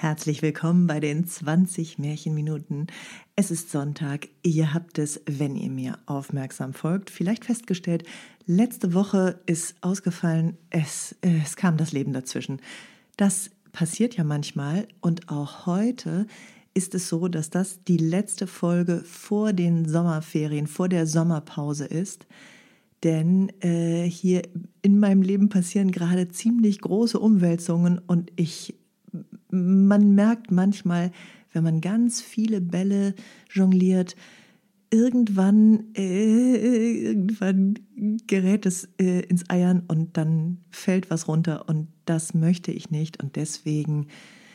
Herzlich willkommen bei den 20 Märchenminuten. Es ist Sonntag. Ihr habt es, wenn ihr mir aufmerksam folgt, vielleicht festgestellt, letzte Woche ist ausgefallen, es kam das Leben dazwischen. Das passiert ja manchmal und auch heute ist es so, dass das die letzte Folge vor den Sommerferien, vor der Sommerpause ist. Denn hier in meinem Leben passieren gerade ziemlich große Umwälzungen und man merkt manchmal, wenn man ganz viele Bälle jongliert, irgendwann gerät es ins Eiern und dann fällt was runter und das möchte ich nicht. Und deswegen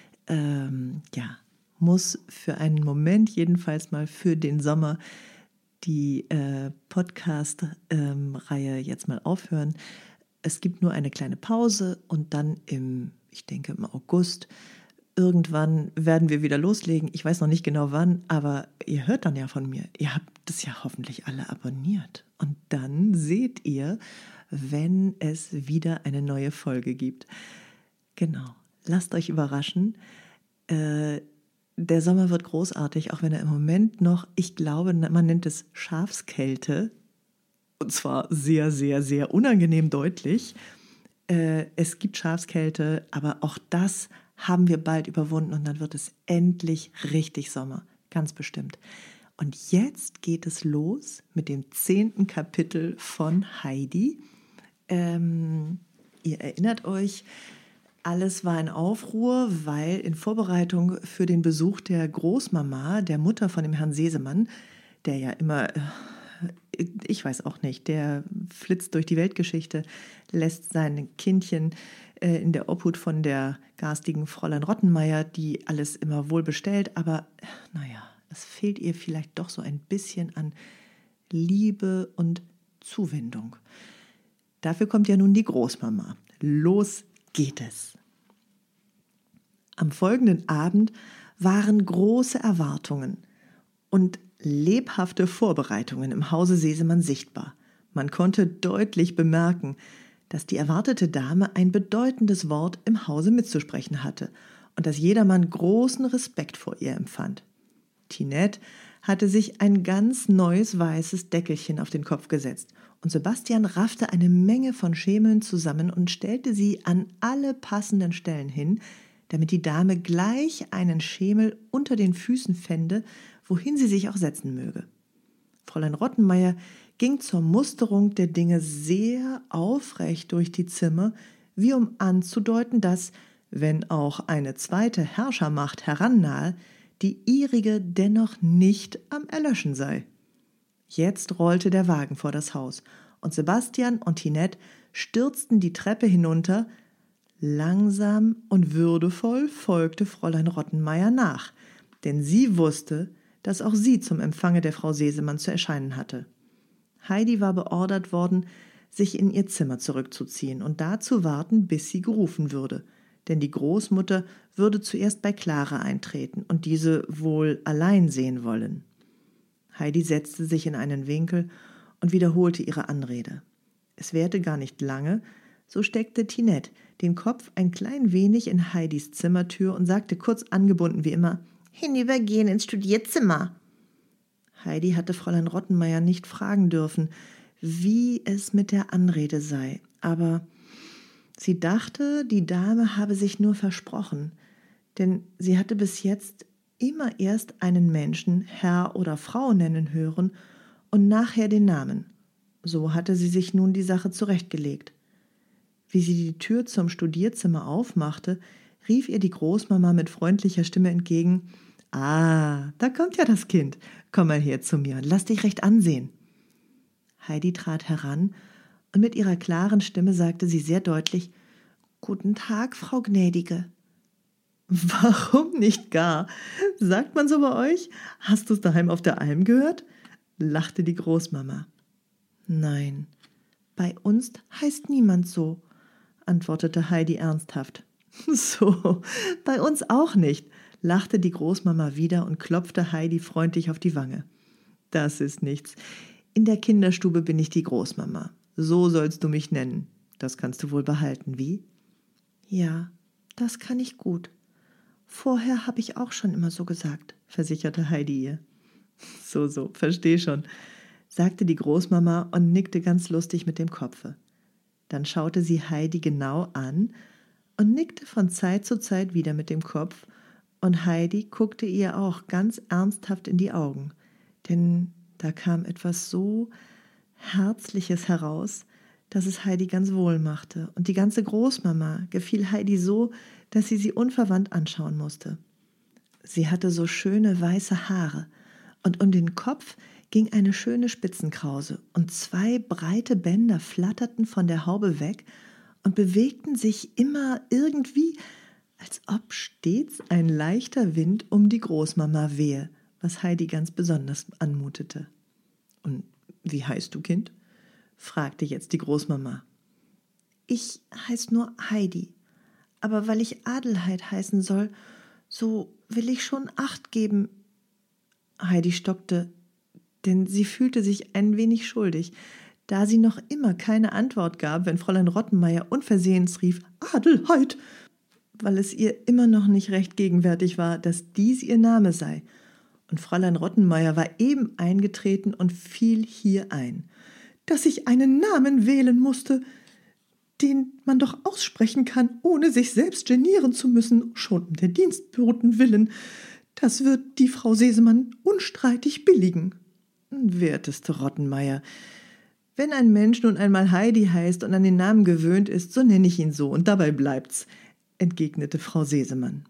muss für einen Moment jedenfalls mal für den Sommer die Podcast-Reihe jetzt mal aufhören. Es gibt nur eine kleine Pause und dann ich denke im August, irgendwann werden wir wieder loslegen. Ich weiß noch nicht genau wann, aber ihr hört dann ja von mir. Ihr habt das ja hoffentlich alle abonniert. Und dann seht ihr, wenn es wieder eine neue Folge gibt. Genau, lasst euch überraschen. Der Sommer wird großartig, auch wenn er im Moment noch, ich glaube, man nennt es Schafskälte. Und zwar sehr, sehr, sehr unangenehm deutlich. Es gibt Schafskälte, aber auch das haben wir bald überwunden und dann wird es endlich richtig Sommer, ganz bestimmt. Und jetzt geht es los mit dem 10. Kapitel von Heidi. Ihr erinnert euch, alles war in Aufruhr, weil in Vorbereitung für den Besuch der Großmama, der Mutter von dem Herrn Sesemann, der ja immer, ich weiß auch nicht, der flitzt durch die Weltgeschichte, lässt sein Kindchen in der Obhut von der garstigen Fräulein Rottenmeier, die alles immer wohl bestellt, aber naja, es fehlt ihr vielleicht doch so ein bisschen an Liebe und Zuwendung. Dafür kommt ja nun die Großmama. Los geht es. Am folgenden Abend waren große Erwartungen und lebhafte Vorbereitungen im Hause Sesemann sichtbar. Man konnte deutlich bemerken, dass die erwartete Dame ein bedeutendes Wort im Hause mitzusprechen hatte und dass jedermann großen Respekt vor ihr empfand. Tinette hatte sich ein ganz neues weißes Deckelchen auf den Kopf gesetzt und Sebastian raffte eine Menge von Schemeln zusammen und stellte sie an alle passenden Stellen hin, damit die Dame gleich einen Schemel unter den Füßen fände, wohin sie sich auch setzen möge. Fräulein Rottenmeier ging zur Musterung der Dinge sehr aufrecht durch die Zimmer, wie um anzudeuten, dass, wenn auch eine zweite Herrschermacht herannahe, die ihrige dennoch nicht am Erlöschen sei. Jetzt rollte der Wagen vor das Haus, und Sebastian und Tinette stürzten die Treppe hinunter. Langsam und würdevoll folgte Fräulein Rottenmeier nach, denn sie wusste, dass auch sie zum Empfange der Frau Sesemann zu erscheinen hatte. Heidi war beordert worden, sich in ihr Zimmer zurückzuziehen und da zu warten, bis sie gerufen würde, denn die Großmutter würde zuerst bei Clara eintreten und diese wohl allein sehen wollen. Heidi setzte sich in einen Winkel und wiederholte ihre Anrede. Es währte gar nicht lange, so steckte Tinette den Kopf ein klein wenig in Heidis Zimmertür und sagte kurz angebunden wie immer: »Hinübergehen ins Studierzimmer.« Heidi hatte Fräulein Rottenmeier nicht fragen dürfen, wie es mit der Anrede sei, aber sie dachte, die Dame habe sich nur versprochen, denn sie hatte bis jetzt immer erst einen Menschen Herr oder Frau nennen hören und nachher den Namen. So hatte sie sich nun die Sache zurechtgelegt. Wie sie die Tür zum Studierzimmer aufmachte, rief ihr die Großmama mit freundlicher Stimme entgegen: »Ah, da kommt ja das Kind. Komm mal her zu mir und lass dich recht ansehen.« Heidi trat heran und mit ihrer klaren Stimme sagte sie sehr deutlich: »Guten Tag, Frau Gnädige.« »Warum nicht gar? Sagt man so bei euch? Hast du's daheim auf der Alm gehört?« lachte die Großmama. »Nein, bei uns heißt niemand so«, antwortete Heidi ernsthaft. »So, bei uns auch nicht«, lachte die Großmama wieder und klopfte Heidi freundlich auf die Wange. »Das ist nichts. In der Kinderstube bin ich die Großmama. So sollst du mich nennen. Das kannst du wohl behalten, wie?« »Ja, das kann ich gut.« Vorher habe ich auch schon immer so gesagt, versicherte Heidi ihr. So, versteh schon, sagte die Großmama und nickte ganz lustig mit dem Kopfe. Dann schaute sie Heidi genau an und nickte von Zeit zu Zeit wieder mit dem Kopf, und Heidi guckte ihr auch ganz ernsthaft in die Augen, denn da kam etwas so Herzliches heraus, dass es Heidi ganz wohl machte, und die ganze Großmama gefiel Heidi so, dass sie unverwandt anschauen musste. Sie hatte so schöne weiße Haare, und um den Kopf ging eine schöne Spitzenkrause, und 2 breite Bänder flatterten von der Haube weg und bewegten sich immer irgendwie, als ob stets ein leichter Wind um die Großmama wehe, was Heidi ganz besonders anmutete. »Und wie heißt du, Kind?« fragte jetzt die Großmama. »Ich heiß nur Heidi, aber weil ich Adelheid heißen soll, so will ich schon Acht geben.« Heidi stockte, denn sie fühlte sich ein wenig schuldig, da sie noch immer keine Antwort gab, wenn Fräulein Rottenmeier unversehens rief, »Adelheid«, weil es ihr immer noch nicht recht gegenwärtig war, dass dies ihr Name sei. Und Fräulein Rottenmeier war eben eingetreten und fiel hier ein. »Dass ich einen Namen wählen musste, den man doch aussprechen kann, ohne sich selbst genieren zu müssen, schon um der Dienstboten willen. Das wird die Frau Sesemann unstreitig billigen.« »Werteste Rottenmeier, wenn ein Mensch nun einmal Heidi heißt und an den Namen gewöhnt ist, so nenne ich ihn so, und dabei bleibt's«, entgegnete Frau Sesemann.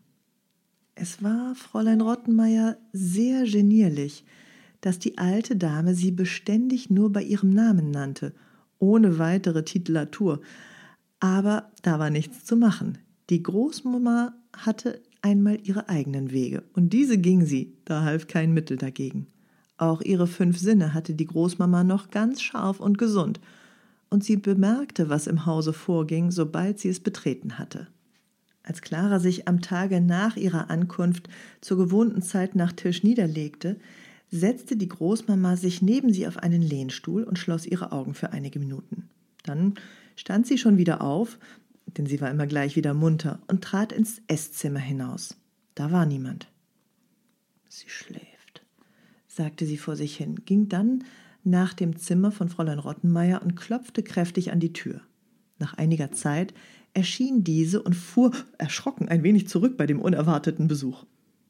Es war Fräulein Rottenmeier sehr genierlich, dass die alte Dame sie beständig nur bei ihrem Namen nannte, ohne weitere Titulatur. Aber da war nichts zu machen. Die Großmama hatte einmal ihre eigenen Wege, und diese ging sie, da half kein Mittel dagegen. Auch ihre 5 Sinne hatte die Großmama noch ganz scharf und gesund, und sie bemerkte, was im Hause vorging, sobald sie es betreten hatte. Als Clara sich am Tage nach ihrer Ankunft zur gewohnten Zeit nach Tisch niederlegte, setzte die Großmama sich neben sie auf einen Lehnstuhl und schloss ihre Augen für einige Minuten. Dann stand sie schon wieder auf, denn sie war immer gleich wieder munter, und trat ins Esszimmer hinaus. Da war niemand. »Sie schläft«, sagte sie vor sich hin, ging dann nach dem Zimmer von Fräulein Rottenmeier und klopfte kräftig an die Tür. Nach einiger Zeit erschien diese und fuhr erschrocken ein wenig zurück bei dem unerwarteten Besuch.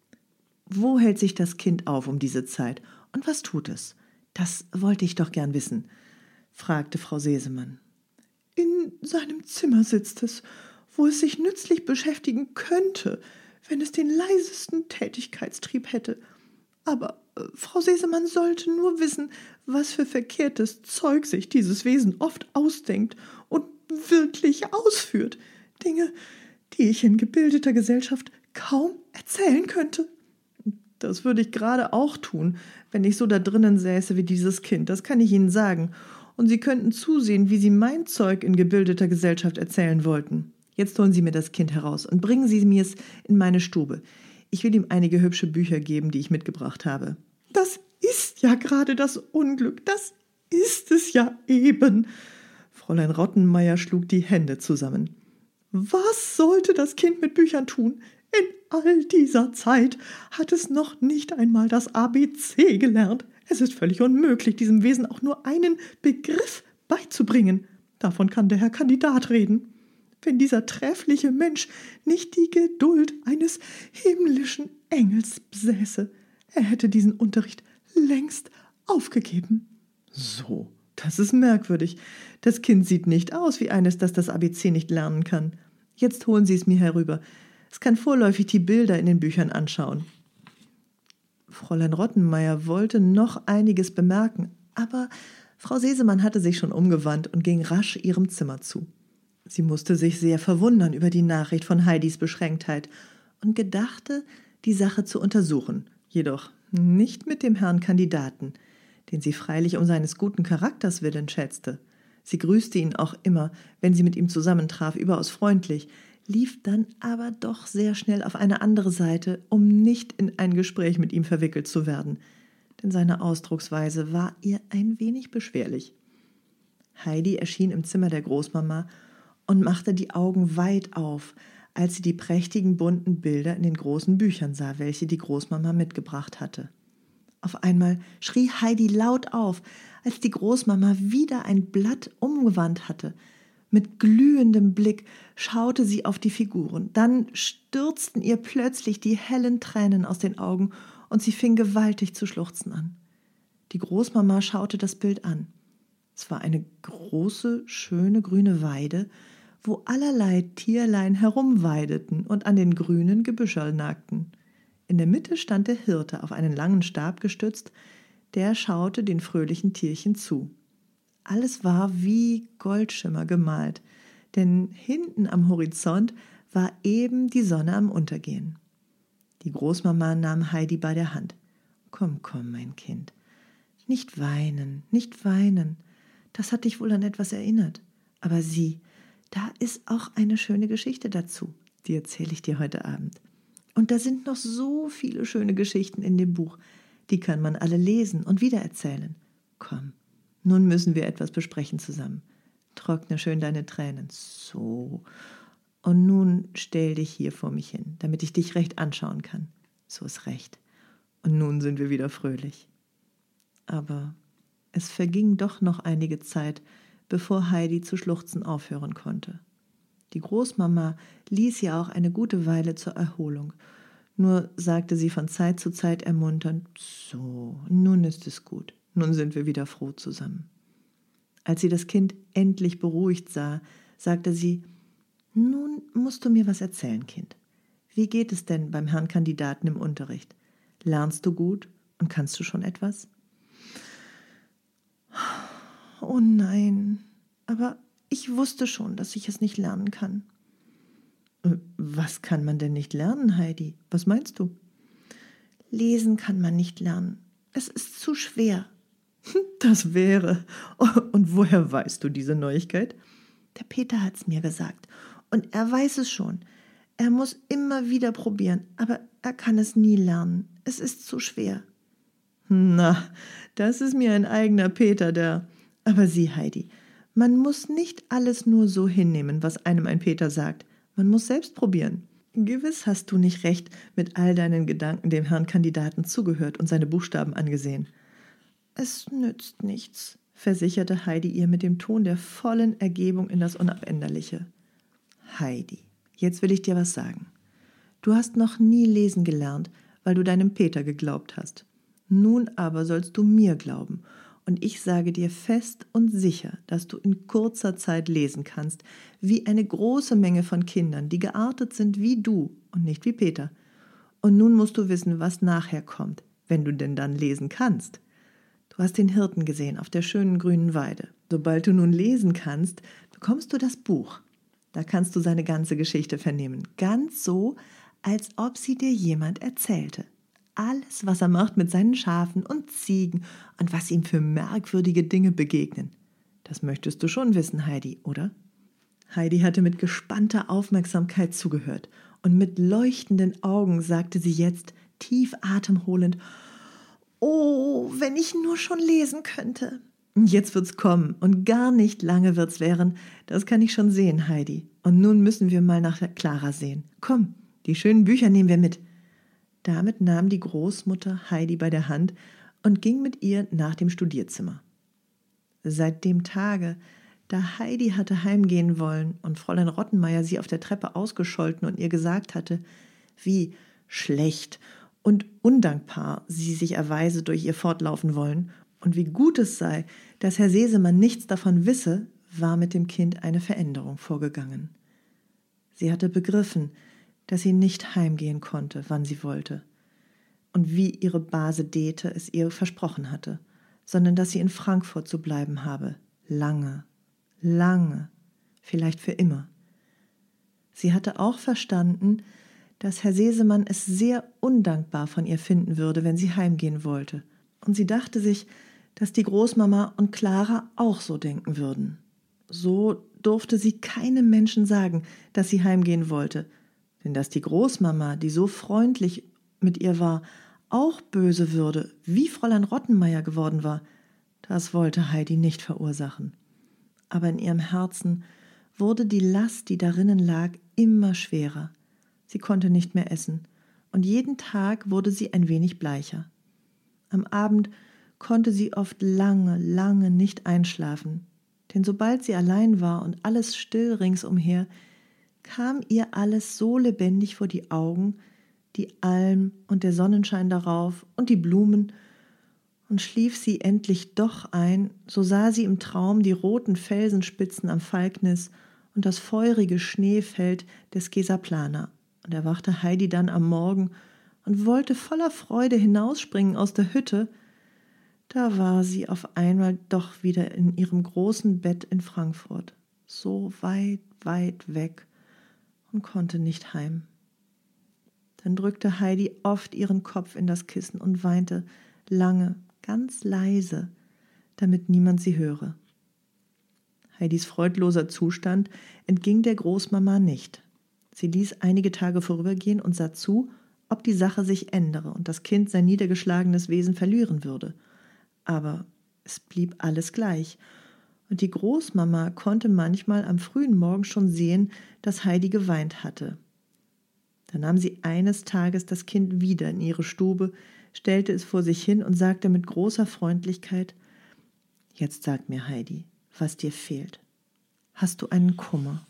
»Wo hält sich das Kind auf um diese Zeit, und was tut es? Das wollte ich doch gern wissen«, fragte Frau Sesemann. »In seinem Zimmer sitzt es, wo es sich nützlich beschäftigen könnte, wenn es den leisesten Tätigkeitstrieb hätte. Aber Frau Sesemann sollte nur wissen, was für verkehrtes Zeug sich dieses Wesen oft ausdenkt und wirklich ausführt. Dinge, die ich in gebildeter Gesellschaft kaum erzählen könnte.« »Das würde ich gerade auch tun, wenn ich so da drinnen säße wie dieses Kind, das kann ich Ihnen sagen. Und Sie könnten zusehen, wie Sie mein Zeug in gebildeter Gesellschaft erzählen wollten. Jetzt holen Sie mir das Kind heraus und bringen Sie mir es in meine Stube. Ich will ihm einige hübsche Bücher geben, die ich mitgebracht habe.« »Das ist ja gerade das Unglück, das ist es ja eben.« Fräulein Rottenmeier schlug die Hände zusammen. »Was sollte das Kind mit Büchern tun? In all dieser Zeit hat es noch nicht einmal das ABC gelernt. Es ist völlig unmöglich, diesem Wesen auch nur einen Begriff beizubringen. Davon kann der Herr Kandidat reden. Wenn dieser treffliche Mensch nicht die Geduld eines himmlischen Engels besäße, er hätte diesen Unterricht längst aufgegeben.« »So, das ist merkwürdig. Das Kind sieht nicht aus wie eines, das das ABC nicht lernen kann. Jetzt holen Sie es mir herüber. Es kann vorläufig die Bilder in den Büchern anschauen.« Fräulein Rottenmeier wollte noch einiges bemerken, aber Frau Sesemann hatte sich schon umgewandt und ging rasch ihrem Zimmer zu. Sie musste sich sehr verwundern über die Nachricht von Heidis Beschränktheit und gedachte, die Sache zu untersuchen, jedoch nicht mit dem Herrn Kandidaten, den sie freilich um seines guten Charakters willen schätzte. Sie grüßte ihn auch immer, wenn sie mit ihm zusammentraf, überaus freundlich, lief dann aber doch sehr schnell auf eine andere Seite, um nicht in ein Gespräch mit ihm verwickelt zu werden, denn seine Ausdrucksweise war ihr ein wenig beschwerlich. Heidi erschien im Zimmer der Großmama und machte die Augen weit auf, als sie die prächtigen bunten Bilder in den großen Büchern sah, welche die Großmama mitgebracht hatte. Auf einmal schrie Heidi laut auf, als die Großmama wieder ein Blatt umgewandt hatte. Mit glühendem Blick schaute sie auf die Figuren. Dann stürzten ihr plötzlich die hellen Tränen aus den Augen und sie fing gewaltig zu schluchzen an. Die Großmama schaute das Bild an. Es war eine große, schöne grüne Weide, wo allerlei Tierlein herumweideten und an den grünen Gebüscherl nagten. In der Mitte stand der Hirte auf einen langen Stab gestützt, der schaute den fröhlichen Tierchen zu. Alles war wie Goldschimmer gemalt, denn hinten am Horizont war eben die Sonne am Untergehen. Die Großmama nahm Heidi bei der Hand. »Komm, komm, mein Kind, nicht weinen, nicht weinen. Das hat dich wohl an etwas erinnert. Aber sieh, da ist auch eine schöne Geschichte dazu, die erzähle ich dir heute Abend. Und da sind noch so viele schöne Geschichten in dem Buch, die kann man alle lesen und wiedererzählen. Komm, nun müssen wir etwas besprechen zusammen. Trockne schön deine Tränen. So. Und nun stell dich hier vor mich hin, damit ich dich recht anschauen kann. So ist recht. Und nun sind wir wieder fröhlich. Aber es verging doch noch einige Zeit, bevor Heidi zu schluchzen aufhören konnte. Die Großmama ließ ihr auch eine gute Weile zur Erholung. Nur sagte sie von Zeit zu Zeit ermunternd, so, nun ist es gut, nun sind wir wieder froh zusammen. Als sie das Kind endlich beruhigt sah, sagte sie, nun musst du mir was erzählen, Kind. Wie geht es denn beim Herrn Kandidaten im Unterricht? Lernst du gut und kannst du schon etwas? Oh nein, aber ich wusste schon, dass ich es nicht lernen kann. Was kann man denn nicht lernen, Heidi? Was meinst du? Lesen kann man nicht lernen. Es ist zu schwer. Das wäre. Und woher weißt du diese Neuigkeit? Der Peter hat's mir gesagt. Und er weiß es schon. Er muss immer wieder probieren, aber er kann es nie lernen. Es ist zu schwer. Na, das ist mir ein eigener Peter, der... Aber sieh, Heidi, man muss nicht alles nur so hinnehmen, was einem ein Peter sagt. Man muss selbst probieren. Gewiss hast du nicht recht mit all deinen Gedanken dem Herrn Kandidaten zugehört und seine Buchstaben angesehen. Es nützt nichts, versicherte Heidi ihr mit dem Ton der vollen Ergebung in das Unabänderliche. Heidi, jetzt will ich dir was sagen. Du hast noch nie lesen gelernt, weil du deinem Peter geglaubt hast. Nun aber sollst du mir glauben. Und ich sage dir fest und sicher, dass du in kurzer Zeit lesen kannst, wie eine große Menge von Kindern, die geartet sind wie du und nicht wie Peter. Und nun musst du wissen, was nachher kommt, wenn du denn dann lesen kannst. Du hast den Hirten gesehen auf der schönen grünen Weide. Sobald du nun lesen kannst, bekommst du das Buch. Da kannst du seine ganze Geschichte vernehmen, ganz so, als ob sie dir jemand erzählte. Alles, was er macht mit seinen Schafen und Ziegen und was ihm für merkwürdige Dinge begegnen. Das möchtest du schon wissen, Heidi, oder? Heidi hatte mit gespannter Aufmerksamkeit zugehört und mit leuchtenden Augen sagte sie jetzt, tief atemholend, »Oh, wenn ich nur schon lesen könnte!« Jetzt wird's kommen und gar nicht lange wird's währen, das kann ich schon sehen, Heidi. Und nun müssen wir mal nach der Clara sehen. Komm, die schönen Bücher nehmen wir mit. Damit nahm die Großmutter Heidi bei der Hand und ging mit ihr nach dem Studierzimmer. Seit dem Tage, da Heidi hatte heimgehen wollen und Fräulein Rottenmeier sie auf der Treppe ausgescholten und ihr gesagt hatte, wie schlecht und undankbar sie sich erweise durch ihr fortlaufen wollen und wie gut es sei, dass Herr Sesemann nichts davon wisse, war mit dem Kind eine Veränderung vorgegangen. Sie hatte begriffen, dass sie nicht heimgehen konnte, wann sie wollte, und wie ihre Base Dete es ihr versprochen hatte, sondern dass sie in Frankfurt zu bleiben habe, lange, lange, vielleicht für immer. Sie hatte auch verstanden, dass Herr Sesemann es sehr undankbar von ihr finden würde, wenn sie heimgehen wollte, und sie dachte sich, dass die Großmama und Clara auch so denken würden. So durfte sie keinem Menschen sagen, dass sie heimgehen wollte, denn dass die Großmama, die so freundlich mit ihr war, auch böse würde, wie Fräulein Rottenmeier geworden war, das wollte Heidi nicht verursachen. Aber in ihrem Herzen wurde die Last, die darinnen lag, immer schwerer. Sie konnte nicht mehr essen, und jeden Tag wurde sie ein wenig bleicher. Am Abend konnte sie oft lange, lange nicht einschlafen, denn sobald sie allein war und alles still ringsumher, kam ihr alles so lebendig vor die Augen, die Alm und der Sonnenschein darauf und die Blumen, und schlief sie endlich doch ein, so sah sie im Traum die roten Felsenspitzen am Falknis und das feurige Schneefeld des Schesaplana, und erwachte Heidi dann am Morgen und wollte voller Freude hinausspringen aus der Hütte. Da war sie auf einmal doch wieder in ihrem großen Bett in Frankfurt, so weit, weit weg, und konnte nicht heim. Dann drückte Heidi oft ihren Kopf in das Kissen und weinte lange, ganz leise, damit niemand sie höre. Heidis freudloser Zustand entging der Großmama nicht. Sie ließ einige Tage vorübergehen und sah zu, ob die Sache sich ändere und das Kind sein niedergeschlagenes Wesen verlieren würde. Aber es blieb alles gleich, und die Großmama konnte manchmal am frühen Morgen schon sehen, dass Heidi geweint hatte. Da nahm sie eines Tages das Kind wieder in ihre Stube, stellte es vor sich hin und sagte mit großer Freundlichkeit: »Jetzt sag mir, Heidi, was dir fehlt. Hast du einen Kummer?«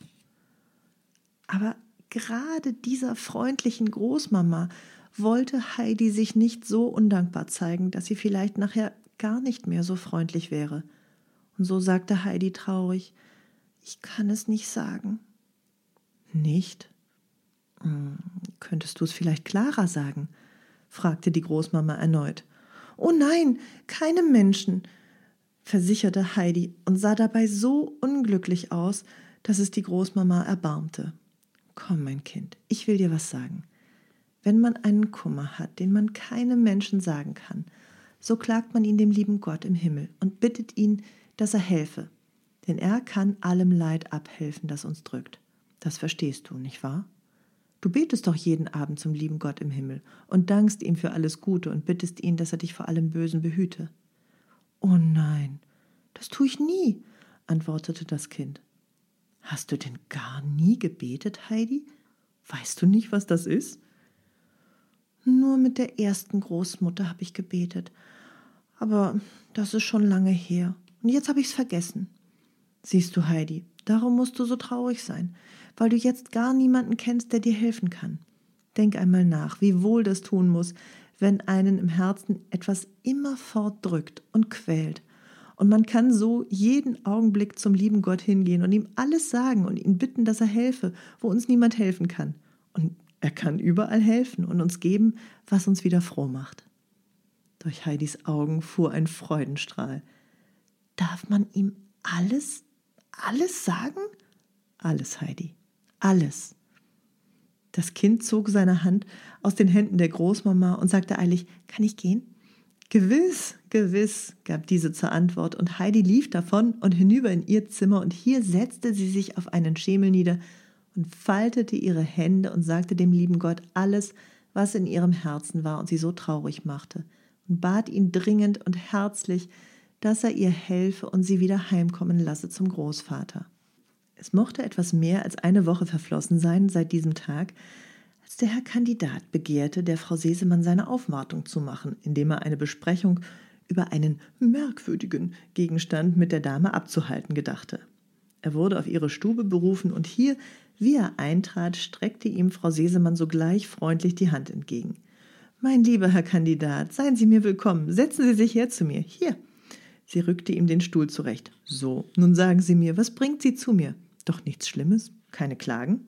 Aber gerade dieser freundlichen Großmama wollte Heidi sich nicht so undankbar zeigen, dass sie vielleicht nachher gar nicht mehr so freundlich wäre. Und so sagte Heidi traurig: »Ich kann es nicht sagen.« »Nicht? Könntest du es vielleicht klarer sagen?« fragte die Großmama erneut. »Oh nein, keinem Menschen«, versicherte Heidi und sah dabei so unglücklich aus, dass es die Großmama erbarmte. »Komm, mein Kind, ich will dir was sagen. Wenn man einen Kummer hat, den man keinem Menschen sagen kann, so klagt man ihn dem lieben Gott im Himmel und bittet ihn, dass er helfe. Denn er kann allem Leid abhelfen, das uns drückt. Das verstehst du, nicht wahr? Du betest doch jeden Abend zum lieben Gott im Himmel und dankst ihm für alles Gute und bittest ihn, dass er dich vor allem Bösen behüte.« »Oh nein, das tue ich nie«, antwortete das Kind. »Hast du denn gar nie gebetet, Heidi? Weißt du nicht, was das ist?« »Nur mit der ersten Großmutter habe ich gebetet. Aber das ist schon lange her. Und jetzt habe ich es vergessen.« »Siehst du, Heidi, darum musst du so traurig sein, weil du jetzt gar niemanden kennst, der dir helfen kann. Denk einmal nach, wie wohl das tun muss, wenn einen im Herzen etwas immerfort drückt und quält. Und man kann so jeden Augenblick zum lieben Gott hingehen und ihm alles sagen und ihn bitten, dass er helfe, wo uns niemand helfen kann. Und er kann überall helfen und uns geben, was uns wieder froh macht.« Durch Heidis Augen fuhr ein Freudenstrahl. »Darf man ihm alles sagen?« »Alles, Heidi, alles.« Das Kind zog seine Hand aus den Händen der Großmama und sagte eilig: »Kann ich gehen?« »Gewiss, gewiss«, gab diese zur Antwort, und Heidi lief davon und hinüber in ihr Zimmer, und hier setzte sie sich auf einen Schemel nieder und faltete ihre Hände und sagte dem lieben Gott alles, was in ihrem Herzen war und sie so traurig machte, und bat ihn dringend und herzlich, dass er ihr helfe und sie wieder heimkommen lasse zum Großvater. Es mochte etwas mehr als eine Woche verflossen sein seit diesem Tag, als der Herr Kandidat begehrte, der Frau Sesemann seine Aufwartung zu machen, indem er eine Besprechung über einen merkwürdigen Gegenstand mit der Dame abzuhalten gedachte. Er wurde auf ihre Stube berufen, und hier, wie er eintrat, streckte ihm Frau Sesemann sogleich freundlich die Hand entgegen. »Mein lieber Herr Kandidat, seien Sie mir willkommen, setzen Sie sich her zu mir, hier.« Sie rückte ihm den Stuhl zurecht. »So, nun sagen Sie mir, was bringt Sie zu mir? Doch nichts Schlimmes? Keine Klagen?«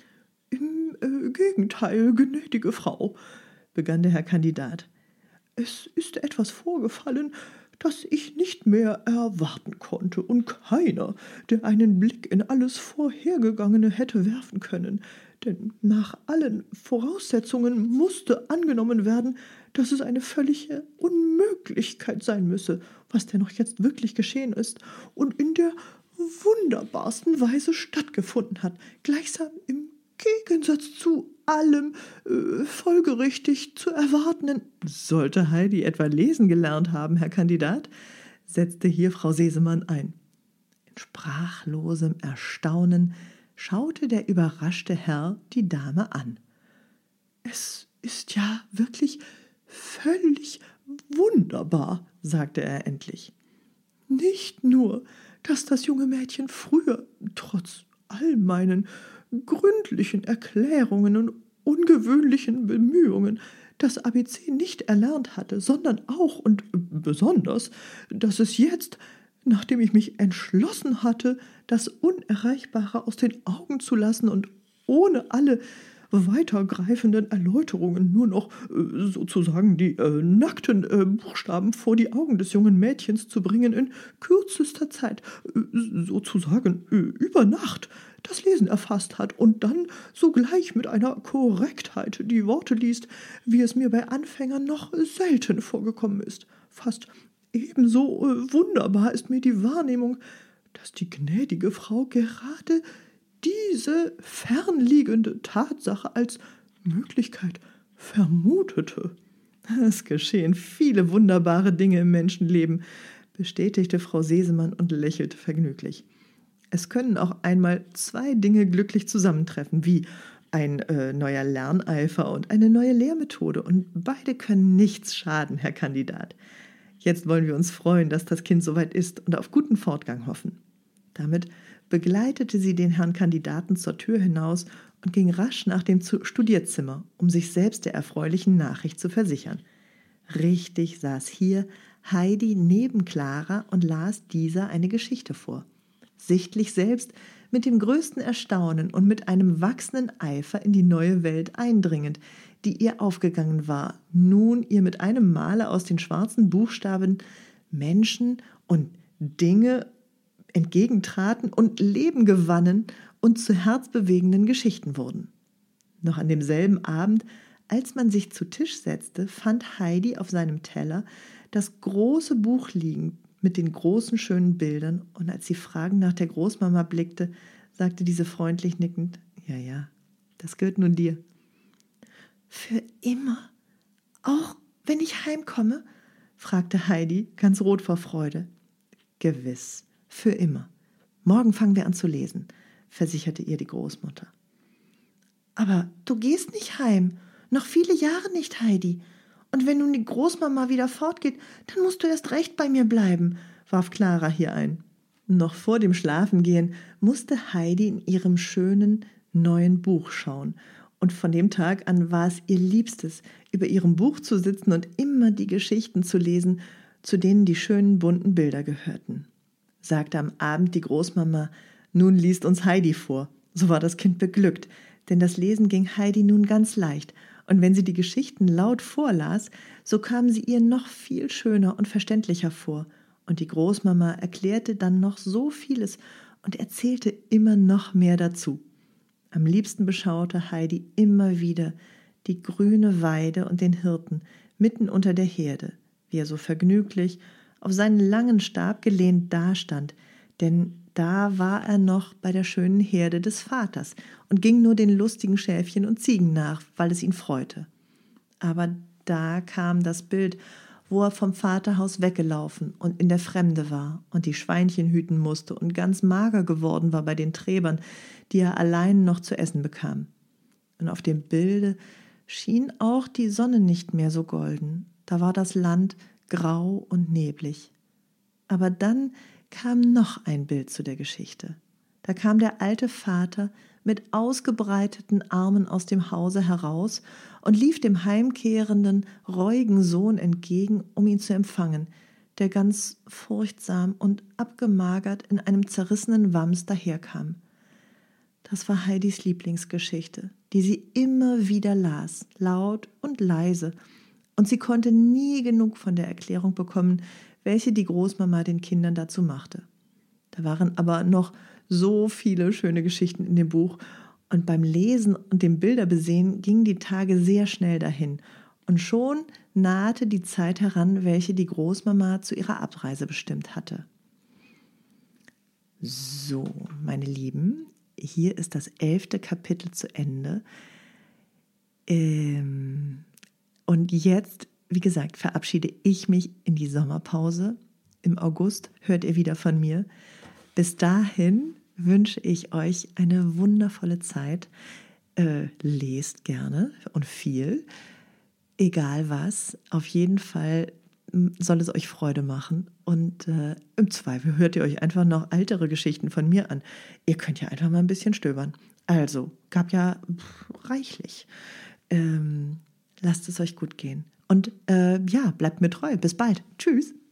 »Im Gegenteil, gnädige Frau«, begann der Herr Kandidat. »Es ist etwas vorgefallen, das ich nicht mehr erwarten konnte, und keiner, der einen Blick in alles Vorhergegangene hätte werfen können. Denn nach allen Voraussetzungen musste angenommen werden, dass es eine völlige Unmöglichkeit sein müsse, was dennoch jetzt wirklich geschehen ist und in der wunderbarsten Weise stattgefunden hat, gleichsam im Gegensatz zu allem folgerichtig zu erwartenden.« »Sollte Heidi etwa lesen gelernt haben, Herr Kandidat?«, setzte hier Frau Sesemann ein. In sprachlosem Erstaunen schaute der überraschte Herr die Dame an. »Es ist ja wirklich völlig wunderbar«, sagte er endlich. »Nicht nur, dass das junge Mädchen früher, trotz all meinen gründlichen Erklärungen und ungewöhnlichen Bemühungen, das ABC nicht erlernt hatte, sondern auch und besonders, dass es jetzt, nachdem ich mich entschlossen hatte, das Unerreichbare aus den Augen zu lassen und ohne alle weitergreifenden Erläuterungen nur noch sozusagen die nackten Buchstaben vor die Augen des jungen Mädchens zu bringen, in kürzester Zeit, sozusagen über Nacht, das Lesen erfasst hat und dann sogleich mit einer Korrektheit die Worte liest, wie es mir bei Anfängern noch selten vorgekommen ist. Fast ebenso wunderbar ist mir die Wahrnehmung, dass die gnädige Frau gerade diese fernliegende Tatsache als Möglichkeit vermutete. Es geschehen viele wunderbare Dinge im Menschenleben, bestätigte Frau Sesemann und lächelte vergnüglich. Es können auch einmal zwei Dinge glücklich zusammentreffen, wie ein neuer Lerneifer und eine neue Lehrmethode, und beide können nichts schaden, Herr Kandidat. Jetzt wollen wir uns freuen, dass das Kind soweit ist und auf guten Fortgang hoffen. Damit begleitete sie den Herrn Kandidaten zur Tür hinaus und ging rasch nach dem Studierzimmer, um sich selbst der erfreulichen Nachricht zu versichern. Richtig saß hier Heidi neben Clara und las dieser eine Geschichte vor. Sichtlich selbst mit dem größten Erstaunen und mit einem wachsenden Eifer in die neue Welt eindringend, die ihr aufgegangen war, nun ihr mit einem Male aus den schwarzen Buchstaben Menschen und Dinge entgegentraten und Leben gewannen und zu herzbewegenden Geschichten wurden. Noch an demselben Abend, als man sich zu Tisch setzte, fand Heidi auf seinem Teller das große Buch liegen mit den großen schönen Bildern, und als sie fragend nach der Großmama blickte, sagte diese freundlich nickend: Ja, das gehört nun dir. »Für immer? Auch wenn ich heimkomme?« fragte Heidi, ganz rot vor Freude. »Gewiss, für immer. Morgen fangen wir an zu lesen«, versicherte ihr die Großmutter. »Aber du gehst nicht heim, noch viele Jahre nicht, Heidi. Und wenn nun die Großmama wieder fortgeht, dann musst du erst recht bei mir bleiben«, warf Clara hier ein. Noch vor dem Schlafengehen musste Heidi in ihrem schönen neuen Buch schauen, und von dem Tag an war es ihr Liebstes, über ihrem Buch zu sitzen und immer die Geschichten zu lesen, zu denen die schönen bunten Bilder gehörten. Sagte am Abend die Großmama: »Nun liest uns Heidi vor«, so war das Kind beglückt, denn das Lesen ging Heidi nun ganz leicht, und wenn sie die Geschichten laut vorlas, so kamen sie ihr noch viel schöner und verständlicher vor, und die Großmama erklärte dann noch so vieles und erzählte immer noch mehr dazu. Am liebsten beschaute Heidi immer wieder die grüne Weide und den Hirten mitten unter der Herde, wie er so vergnüglich auf seinen langen Stab gelehnt dastand, denn da war er noch bei der schönen Herde des Vaters und ging nur den lustigen Schäfchen und Ziegen nach, weil es ihn freute. Aber da kam das Bild, wo er vom Vaterhaus weggelaufen und in der Fremde war und die Schweinchen hüten musste und ganz mager geworden war bei den Träbern, die er allein noch zu essen bekam. Und auf dem Bilde schien auch die Sonne nicht mehr so golden, da war das Land grau und neblig. Aber dann kam noch ein Bild zu der Geschichte. Da kam der alte Vater mit ausgebreiteten Armen aus dem Hause heraus und lief dem heimkehrenden, reuigen Sohn entgegen, um ihn zu empfangen, der ganz furchtsam und abgemagert in einem zerrissenen Wams daherkam. Das war Heidis Lieblingsgeschichte, die sie immer wieder las, laut und leise, und sie konnte nie genug von der Erklärung bekommen, welche die Großmama den Kindern dazu machte. Da waren aber noch so viele schöne Geschichten in dem Buch, und beim Lesen und dem Bilderbesehen gingen die Tage sehr schnell dahin, und schon nahte die Zeit heran, welche die Großmama zu ihrer Abreise bestimmt hatte. So, meine Lieben, hier ist das 11. Kapitel zu Ende. Und jetzt, wie gesagt, verabschiede ich mich in die Sommerpause. Im August hört ihr wieder von mir. Bis dahin wünsche ich euch eine wundervolle Zeit. Lest gerne und viel, egal was. Auf jeden Fall soll es euch Freude machen. Und im Zweifel hört ihr euch einfach noch ältere Geschichten von mir an. Ihr könnt ja einfach mal ein bisschen stöbern. Also, gab ja reichlich. Lasst es euch gut gehen. Und ja, bleibt mir treu. Bis bald. Tschüss.